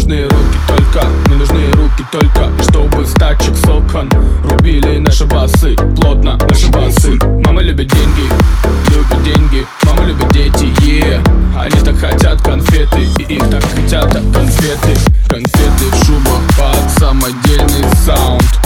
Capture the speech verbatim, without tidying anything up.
нужны руки только, мне нужны руки только, чтобы с тачек с окон рубили наши басы, плотно наши басы. Мама любит деньги, любит деньги, мама любит дети, yeah. Они так хотят конфеты, и их так хотят конфеты. Конфеты в шубах под самодельный саунд.